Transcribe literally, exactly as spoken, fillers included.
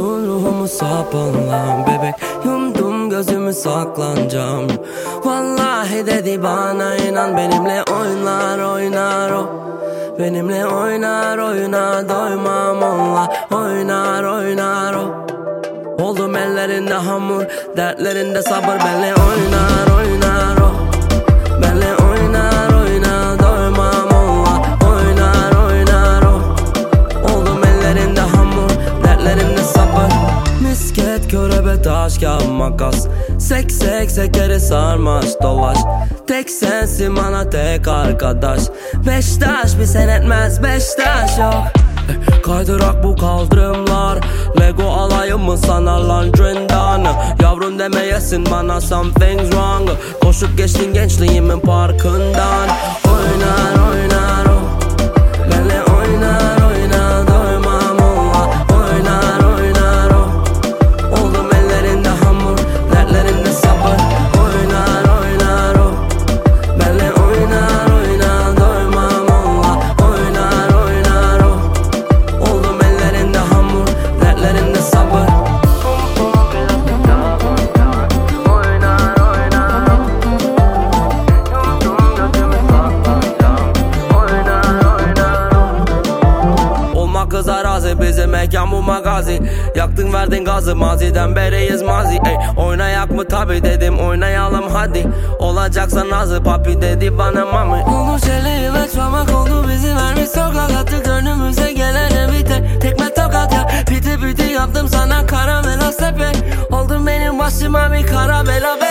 Vurdun ruhumu sapınlan bebek, yumdum gözümü saklanacağım. Vallahi dedi bana inan, benimle oynar oynar o. Benimle oynar oynar, doymam onunla. Oynar oynar o. Oldum ellerinde hamur, dertlerinde sabır. Benle oynar oynar o. Benle oynar oynar, doymam onunla. Oynar oynar o. Oldum ellerinde hamur, dertlerinde sabır. Misket, körebe, taş, kağıt, makas. Sek sek sekeri sarmaş dolaş. Tek sensin bana tek arkadaş. Beş taş bir sen etmez, beş taş yok. Kaydırak bu kaldırımlar, Lego alayım mı sanarlar trendanı. Yavrum demeyesin bana something's wrong. Koşup geçtin gençliğimin parkından. Oynar oynar o. Benle oynar oynar, doymam onunla. Oynar oynar o. Oldum ellerinde hamur, dertlerinde sabır. Oynar oynar o. Benle oynar oynar, doymam onunla. Oynar oynar o. Oldum ellerinde hamur, dertlerinde sabır. Oynar oynar o. Yumdum gözümü saklanacağım. Oynar oynar o. Olmak kız arazi, bizim mekan bu magazi. Yaktın verdin gazı, maziden beriyiz mazi. Ey, oynayak mı tabi dedim, oynayalım hadi. Olacaksa nazı, papi dedi bana mami. Olmuş elli yıla çomak oldu, bizi vermiş sokak. Attık önümüze gelene bir tek tekme tokat ya. Piti piti yaptım sana karamela sepe. Oldun benim başıma bir kara bela be.